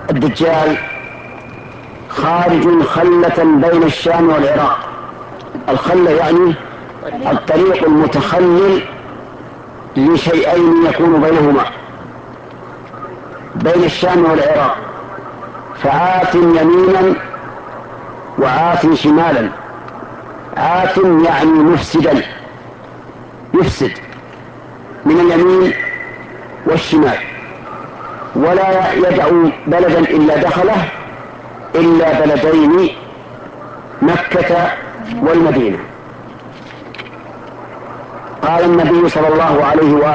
الدجال خارج خلة بين الشام والعراق. الخلة يعني الطريق المتخلل لشيئين يكون بينهما، بين الشام والعراق، فآت يمينا وآت شمالا. آت يعني مفسدا، يفسد من اليمين والشمال، ولا يدع بلدا إلا دخله إلا بلدين، مكة والمدينة. قال النبي صلى الله عليه وآله